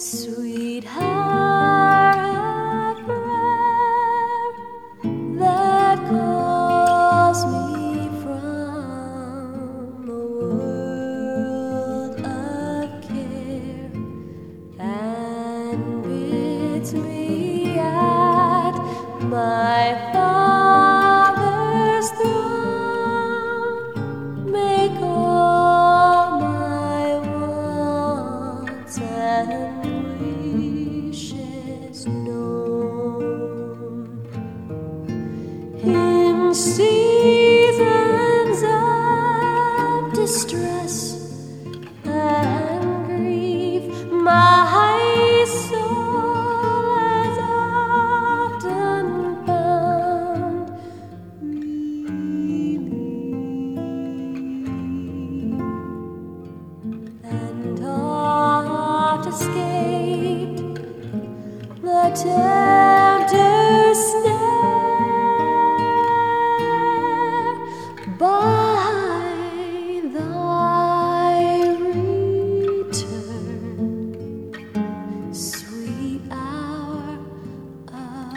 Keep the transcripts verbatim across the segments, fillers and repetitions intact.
Sweet hour of prayer that calls me from a world of care and bids me at my Father's throne make all my wants and wishes known. In seasons of distress and grief, my soul has often found relief and oft escaped the tempter's snare by thy return, sweet hour of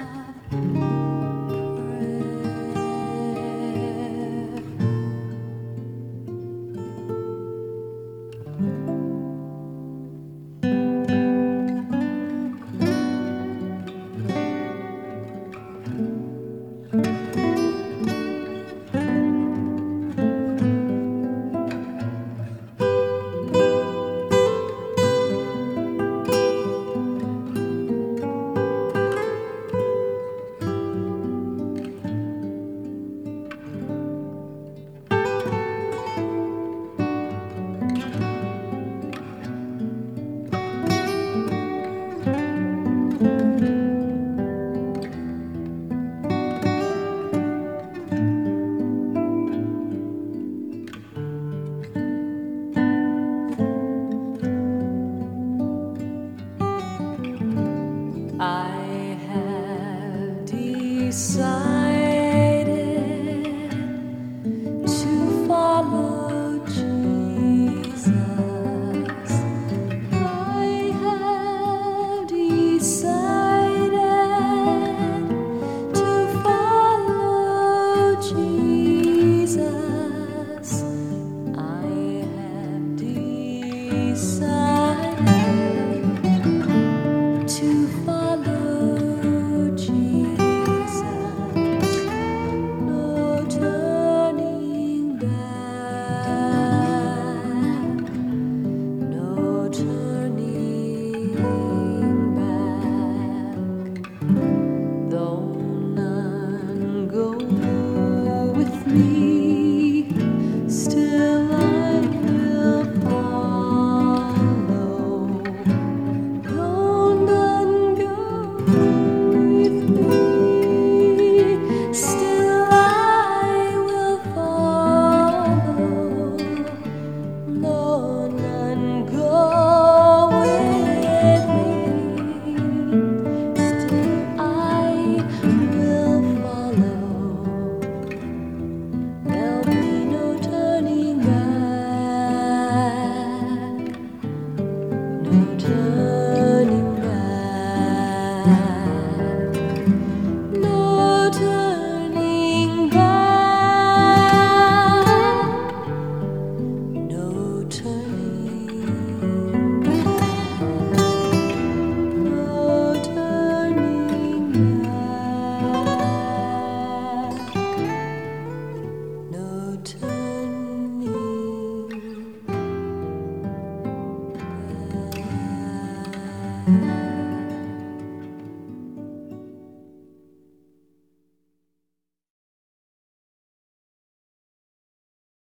I have decided